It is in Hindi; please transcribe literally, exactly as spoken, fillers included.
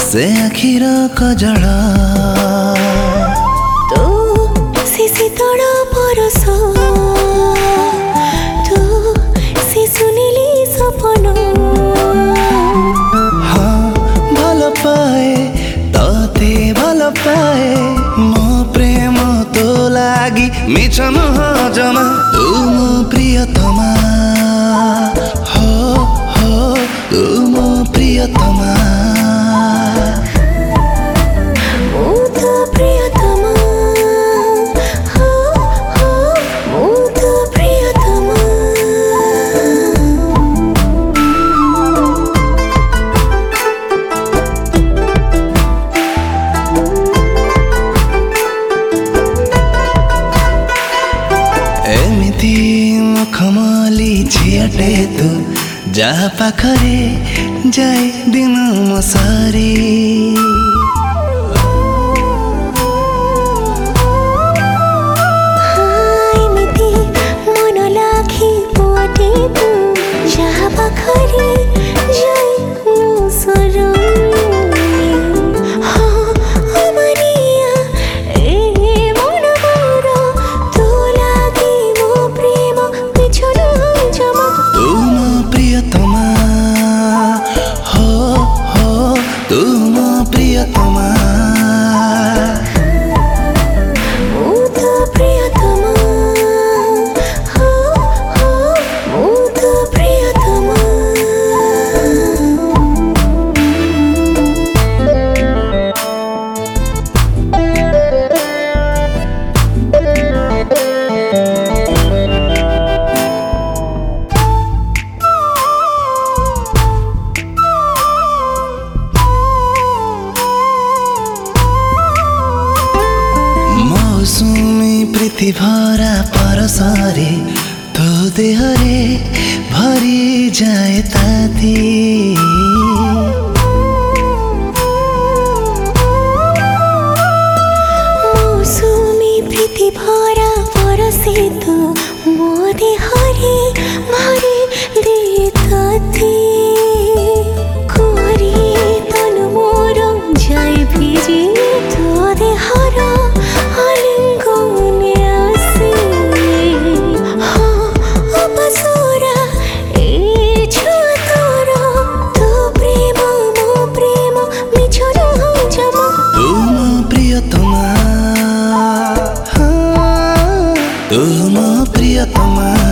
से आखिर कजल तू से तोड़ परस तू से सुनिली सपन हाँ भल पाए तते भल पाए मो प्रेम तो लागी मिछ नह जमा तू मो प्रियतमा हो हो तू मो प्रियतमा एमिति मुखमली झियाटे तू जा पाखरे जाए दिन मसारी एमिति मन लाखी पुआटे तू जा पाखरे जाए मसारी तू मो प्रियतमा मुद प्रियतमा हो हो मुद प्रियतमा मौसुमी प्रीति भरा परसरे तो देहरे भरी जाए ताती मौसुमी प्रीति भरा परसे तो मो देहरे भरी दे ताती कोरी तन मोर जाए भिजी तो देहरा तू मो प्रियतमा